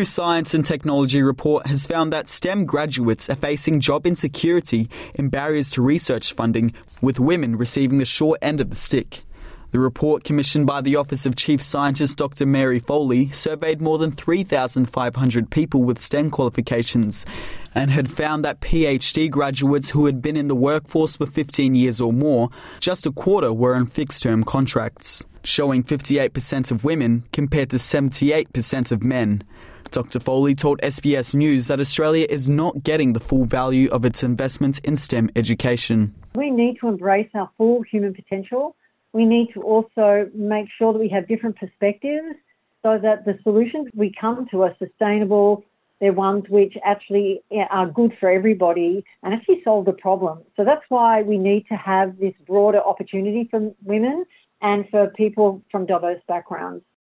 Science and Technology report has found that STEM graduates are facing job insecurity and barriers to research funding, with women receiving the short end of the stick. The report, commissioned by the Office of Chief Scientist Dr. Mary Foley, surveyed more than 3,500 people with STEM qualifications and had found that PhD graduates who had been in the workforce for 15 years or more, just a quarter were on fixed-term contracts, showing 58% of women compared to 78% of men. Dr. Foley told SBS News that Australia is not getting the full value of its investment in STEM education. We need to embrace our full human potential. We need to also make sure that we have different perspectives so that the solutions we come to are sustainable. They're ones which actually are good for everybody and actually solve the problem. So that's why we need to have this broader opportunity for women and for people from diverse backgrounds.